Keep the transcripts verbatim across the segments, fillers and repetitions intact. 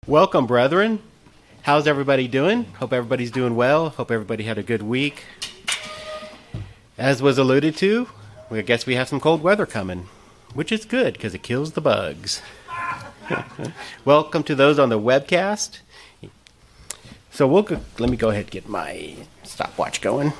Welcome, brethren. How's everybody doing? Hope everybody's doing well. Hope everybody had a good week. As was alluded to, I guess we have some cold weather coming, which is good because it kills the bugs. Welcome to those on the webcast. So we'll go, let me go ahead and get my stopwatch going.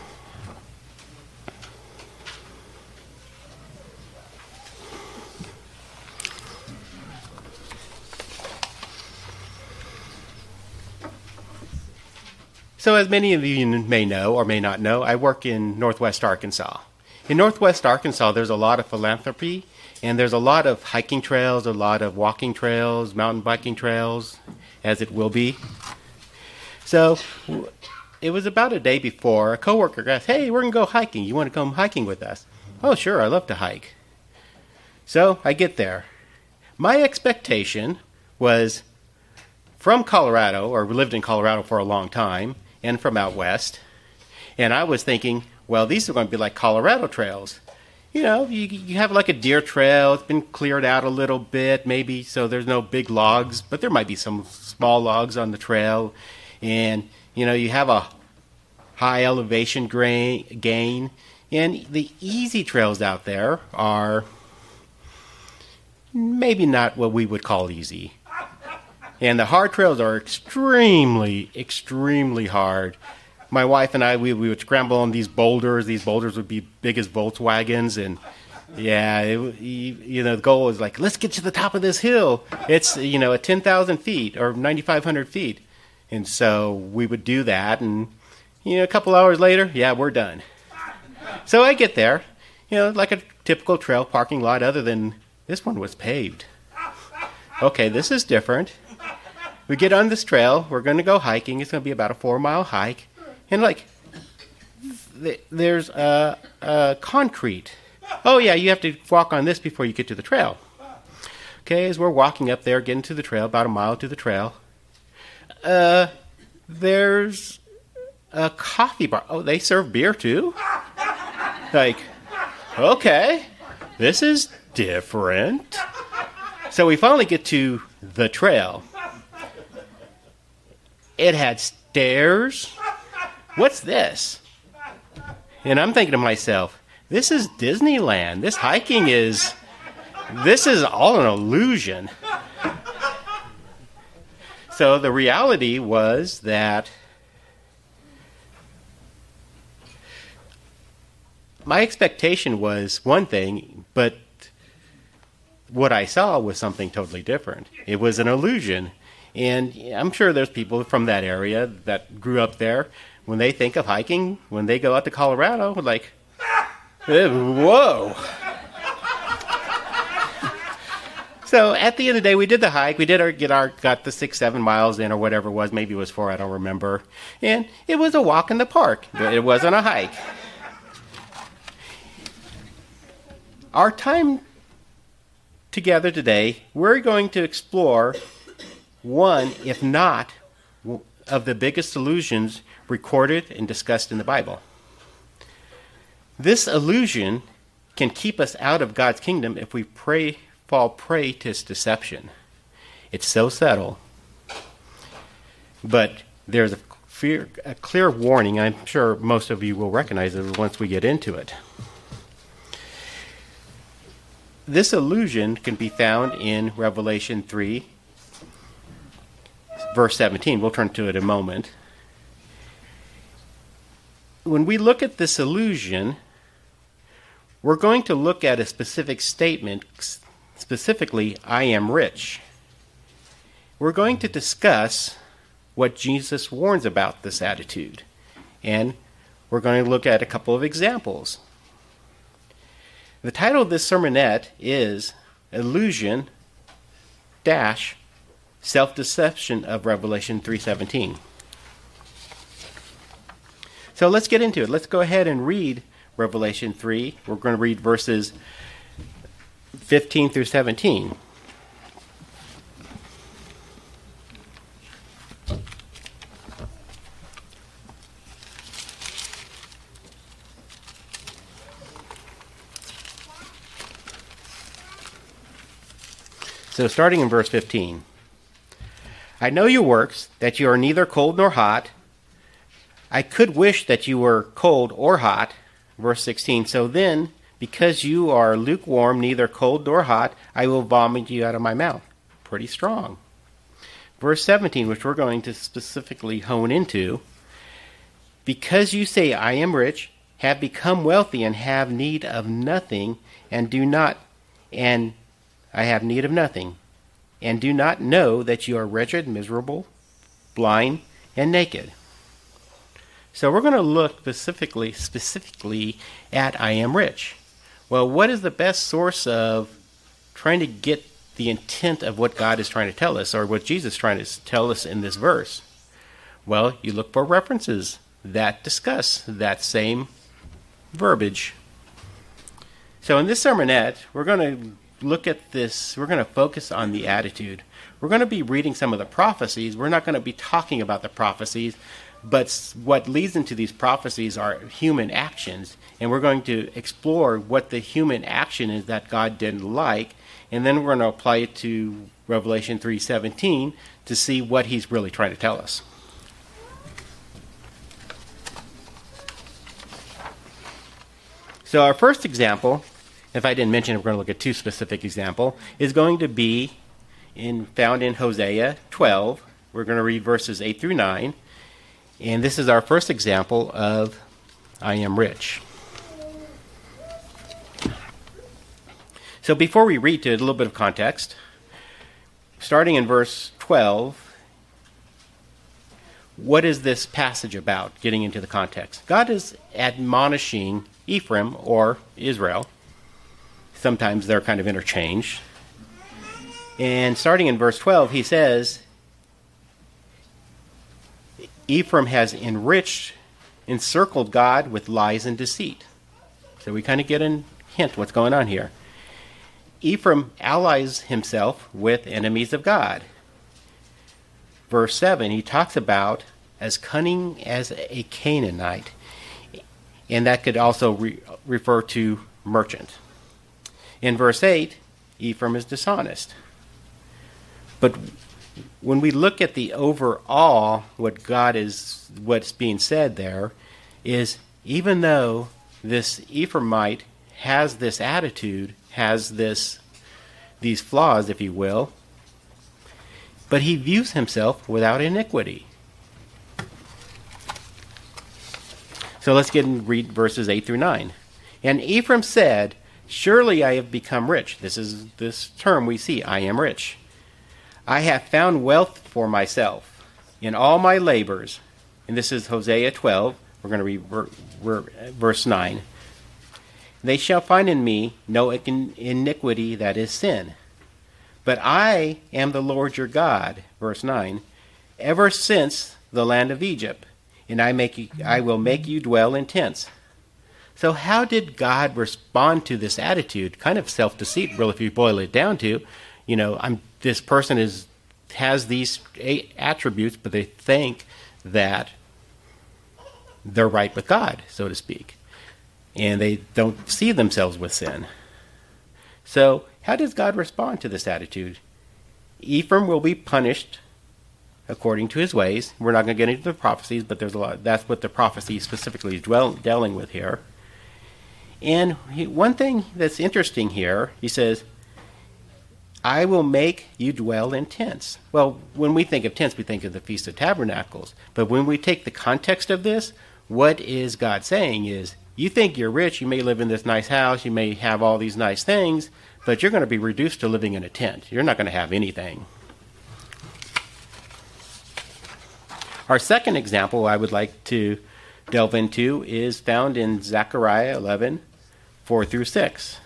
So as many of you may know or may not know, I work in Northwest Arkansas. In Northwest Arkansas, there's a lot of philanthropy, and there's a lot of hiking trails, a lot of walking trails, mountain biking trails, as it will be. So it was about a day before, a coworker asked, "Hey, we're going to go hiking. You want to come hiking with us?" "Oh, sure, I love to hike." So I get there. My expectation was from Colorado, or lived in Colorado for a long time, and from out west. And I was thinking, well, these are going to be like Colorado trails. You know, you, you have like a deer trail. It's been cleared out a little bit, maybe, so there's no big logs, but there might be some small logs on the trail. And, you know, you have a high elevation gra- gain. And the easy trails out there are maybe not what we would call easy. And the hard trails are extremely, extremely hard. My wife and I, we, we would scramble on these boulders. These boulders would be big as Volkswagens. And, yeah, it, you, you know, the goal was like, let's get to the top of this hill. It's, you know, at ten thousand feet or nine thousand five hundred feet. And so we would do that. And, you know, a couple hours later, yeah, we're done. So I get there, you know, like a typical trail parking lot, other than this one was paved. Okay, this is different. We get on this trail. We're going to go hiking. It's going to be about a four-mile hike. And, like, th- there's a uh, uh, concrete. Oh, yeah, you have to walk on this before you get to the trail. Okay, as we're walking up there, getting to the trail, about a mile to the trail, uh, there's a coffee bar. Oh, they serve beer, too? Like, okay, this is different. So we finally get to the trail. It had stairs. What's this? And I'm thinking to myself, this is Disneyland. This hiking is, this is all an illusion. So the reality was that my expectation was one thing, but what I saw was something totally different. It was an illusion. And I'm sure there's people from that area that grew up there. When they think of hiking, when they go out to Colorado, like, whoa. So at the end of the day, we did the hike. We did our get our got the six, seven miles in, or whatever it was. Maybe it was four. I don't remember. And it was a walk in the park. But it wasn't a hike. Our time together today, we're going to explore one, if not, of the biggest illusions recorded and discussed in the Bible. This illusion can keep us out of God's kingdom if we pray, fall prey to its deception. It's so subtle. But there's a, fear, a clear warning. I'm sure most of you will recognize it once we get into it. This illusion can be found in Revelation three, verse seventeen. We'll turn to it in a moment. When we look at this illusion, we're going to look at a specific statement, specifically, I am rich. We're going to discuss what Jesus warns about this attitude, and we're going to look at a couple of examples. The title of this sermonette is Illusion dash Self-Deception of Revelation three seventeen. So let's get into it. Let's go ahead and read Revelation three. We're going to read verses fifteen through seventeen. So starting in verse fifteen. I know your works, that you are neither cold nor hot. I could wish that you were cold or hot. Verse sixteen, so then, because you are lukewarm, neither cold nor hot, I will vomit you out of my mouth. Pretty strong. Verse seventeen, which we're going to specifically hone into. Because you say, I am rich, have become wealthy, and have need of nothing, and do not, and I have need of nothing, and do not know that you are wretched, miserable, blind, and naked. So we're going to look specifically, specifically at I am rich. Well, what is the best source of trying to get the intent of what God is trying to tell us, or what Jesus is trying to tell us in this verse? Well, you look for references that discuss that same verbiage. So in this sermonette, we're going to look at this, we're going to focus on the attitude. We're going to be reading some of the prophecies. We're not going to be talking about the prophecies, but what leads into these prophecies are human actions, and we're going to explore what the human action is that God didn't like, and then we're going to apply it to Revelation three seventeen to see what he's really trying to tell us. So our first example, if I didn't mention it, we're going to look at two specific examples, is going to be in found in Hosea twelve. We're going to read verses eight through nine. And this is our first example of I am rich. So before we read to it, a little bit of context. Starting in verse twelve, what is this passage about? Getting into the context. God is admonishing Ephraim, or Israel. Sometimes they're kind of interchanged. And starting in verse twelve, he says, Ephraim has enriched, encircled God with lies and deceit. So we kind of get a hint what's going on here. Ephraim allies himself with enemies of God. Verse seven, he talks about as cunning as a Canaanite. And that could also re- refer to merchant. In verse eight, Ephraim is dishonest. But when we look at the overall, what God is, what's being said there, is even though this Ephraimite has this attitude, has this, these flaws, if you will, but he views himself without iniquity. So let's get and read verses eight through nine. And Ephraim said, surely I have become rich. This is this term we see, I am rich. I have found wealth for myself in all my labors. And this is Hosea twelve. We're going to read ver- ver- verse nine. They shall find in me no iniquity, that is sin. But I am the Lord your God, verse nine, ever since the land of Egypt, and I make you, I will make you dwell in tents. So how did God respond to this attitude? Kind of self-deceit, really, if you boil it down to, you know, I'm this person is has these attributes, but they think that they're right with God, so to speak. And they don't see themselves with sin. So how does God respond to this attitude? Ephraim will be punished according to his ways. We're not going to get into the prophecies, but there's a lot. That's what the prophecy specifically is dwell, dealing with here. And he, one thing that's interesting here, he says, I will make you dwell in tents. Well, when we think of tents, we think of the Feast of Tabernacles. But when we take the context of this, what is God saying is, you think you're rich, you may live in this nice house, you may have all these nice things, but you're going to be reduced to living in a tent. You're not going to have anything. Our second example I would like to delve into is found in Zechariah eleven, four through six.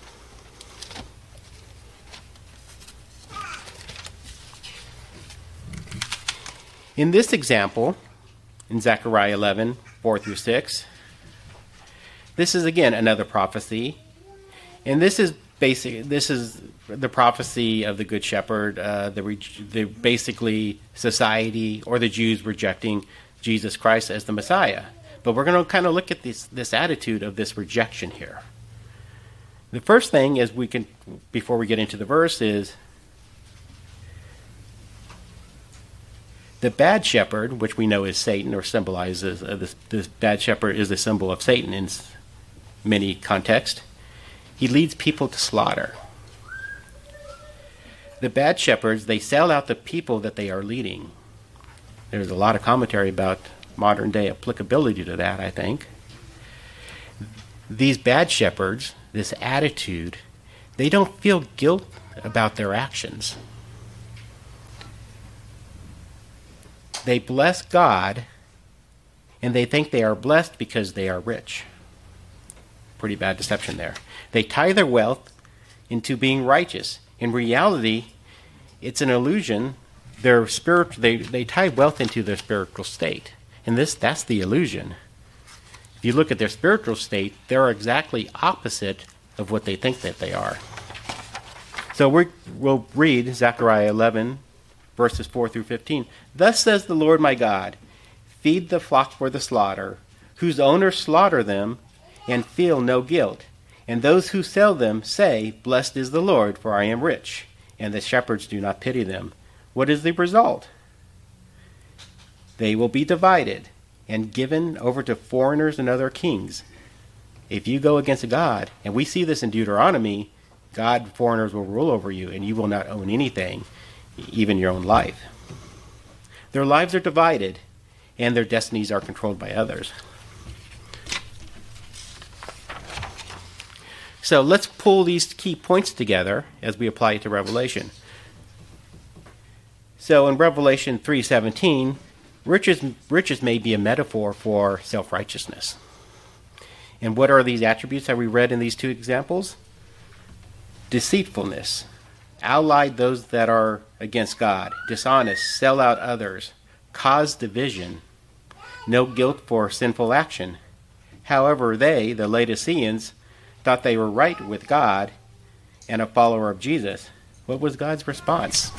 In this example, in Zechariah eleven, four through six, this is again another prophecy, and this is basic. This is the prophecy of the Good Shepherd, uh, the, the basically society or the Jews rejecting Jesus Christ as the Messiah. But we're going to kind of look at this this attitude of this rejection here. The first thing is we can, before we get into the verse, is The bad shepherd, which we know is Satan or symbolizes, uh, this, this bad shepherd is a symbol of Satan in many contexts. He leads people to slaughter. The bad shepherds, they sell out the people that they are leading. There's a lot of commentary about modern day applicability to that, I think. These bad shepherds, this attitude, they don't feel guilt about their actions. They bless God, and they think they are blessed because they are rich. Pretty bad deception there. They tie their wealth into being righteous. In reality, it's an illusion. Their spirit, they, they tie wealth into their spiritual state. And this that's the illusion. If you look at their spiritual state, they're exactly opposite of what they think that they are. So we we'll read Zechariah eleven, verses four through fifteen. Thus says the Lord my God, feed the flock for the slaughter, whose owners slaughter them and feel no guilt. And those who sell them say, blessed is the Lord, for I am rich. And the shepherds do not pity them. What is the result? They will be divided and given over to foreigners and other kings. If you go against God, and we see this in Deuteronomy, God, foreigners will rule over you, and you will not own anything, even your own life. Their lives are divided, and their destinies are controlled by others. So let's pull these key points together as we apply it to Revelation. So in Revelation three seventeen, riches, riches may be a metaphor for self-righteousness. And what are these attributes that we read in these two examples? Deceitfulness, allied those that are against God, dishonest, sell out others, cause division, no guilt for sinful action. However, they, the Laodiceans, thought they were right with God and a follower of Jesus. What was God's response?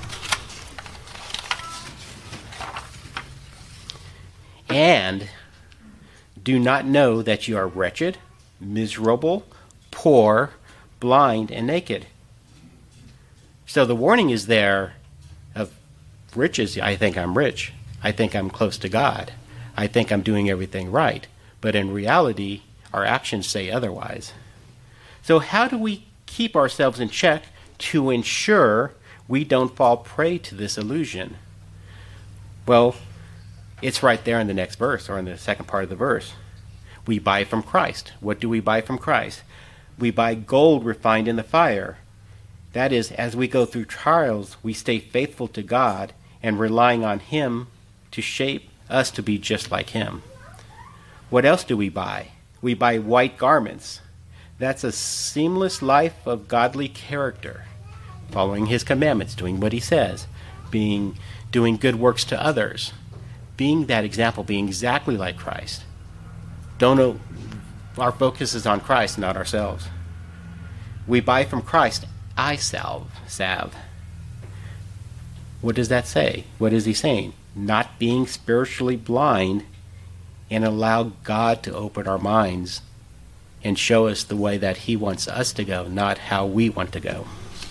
And do not know that you are wretched, miserable, poor, blind, and naked. So the warning is there of riches. I think I'm rich. I think I'm close to God. I think I'm doing everything right. But in reality, our actions say otherwise. So how do we keep ourselves in check to ensure we don't fall prey to this illusion? Well, it's right there in the next verse, or in the second part of the verse. We buy from Christ. What do we buy from Christ? We buy gold refined in the fire. That is, as we go through trials, we stay faithful to God and relying on Him to shape us to be just like Him. What else do we buy? We buy white garments. That's a seamless life of godly character, following His commandments, doing what He says, being doing good works to others, being that example, being exactly like Christ. Don't know, our focus is on Christ, not ourselves. We buy from Christ eye salve, salve. What does that say? What is He saying? Not being spiritually blind, and allow God to open our minds and show us the way that He wants us to go, not how we want to go.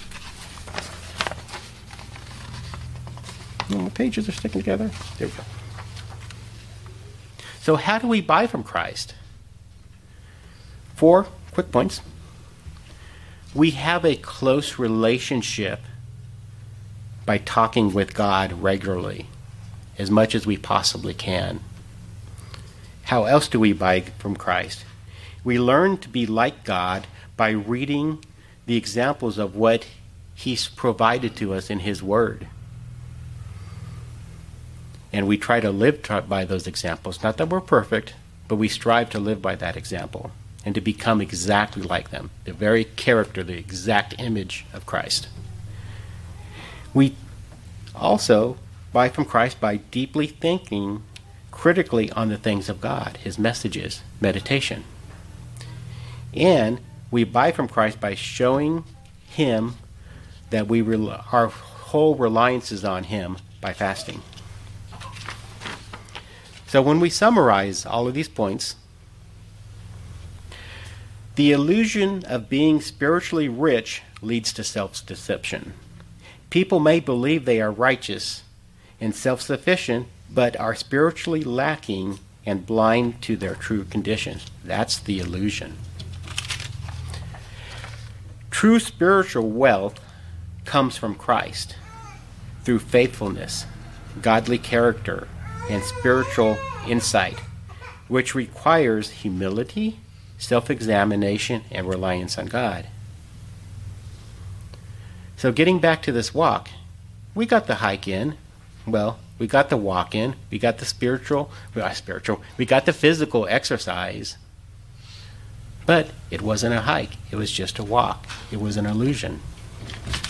Oh, my pages are sticking together. There we go. So how do we buy from Christ? Four quick points. We have a close relationship by talking with God regularly, as much as we possibly can. How else do we buy from Christ? We learn to be like God by reading the examples of what He's provided to us in His Word. And we try to live by those examples. Not that we're perfect, but we strive to live by that example and to become exactly like them, the very character, the exact image of Christ. We also buy from Christ by deeply thinking critically on the things of God, His messages, meditation. And we buy from Christ by showing Him that we rel- our whole reliance is on Him by fasting. So when we summarize all of these points, the illusion of being spiritually rich leads to self-deception. People may believe they are righteous and self-sufficient, but are spiritually lacking and blind to their true conditions. That's the illusion. True spiritual wealth comes from Christ through faithfulness, godly character, and spiritual insight, which requires humility, self-examination, and reliance on God. So getting back to this walk, we got the hike in. Well, we got the walk in. We got the spiritual, well, spiritual. We got the physical exercise. But it wasn't a hike. It was just a walk. It was an illusion.